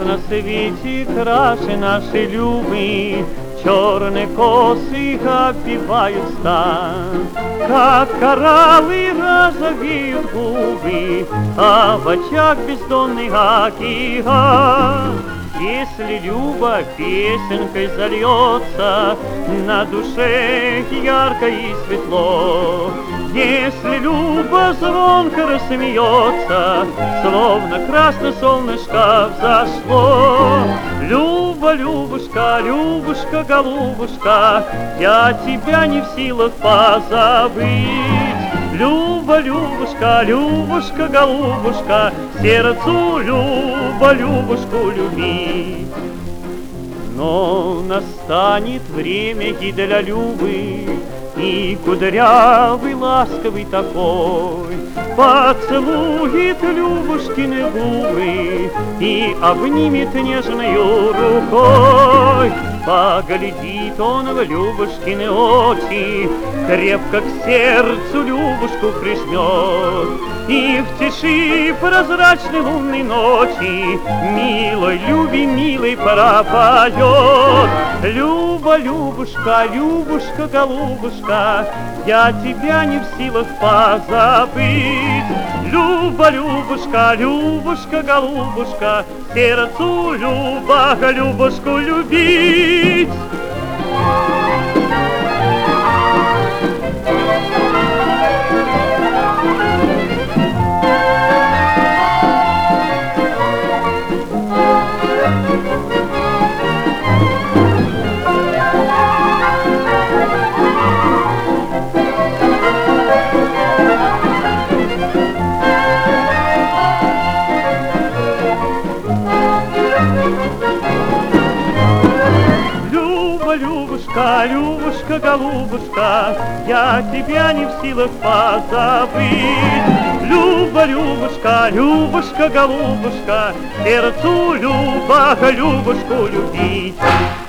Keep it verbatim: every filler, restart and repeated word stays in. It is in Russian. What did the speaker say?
на свете краше нашей Любы, черные косы обвивают стан, как кораллы розовеют губы, а в очах бездонный океан. Если Люба песенкой зальется, на душе ярко и светло. Если Люба звонко рассмеется, словно красное солнышко взошло. Люба, Любушка, Любушка, голубушка, я тебя не в силах позабыть. Люба, Любушка, Любушка, голубушка, сердцу Люба, Любушку любить. Но настанет время и для Любы, и кудрявый, ласковый такой поцелует Любушкины губы и обнимет нежною рукой. Поглядит он в Любушкины очи, крепко к сердцу Любушку прижмет, и в тиши прозрачной лунной ночи милой Любе, милой пропоет. Люба, Любушка, Любушка, голубушка, я тебя не в силах позабыть. Люба, Любушка, Любушка, голубушка, сердцу Люба, Любушку любить. Любушка, Любушка, голубушка, я тебя не в силах позабыть. Люба, Любушка, Любушка, голубушка, сердцу Люба, Любушку любить.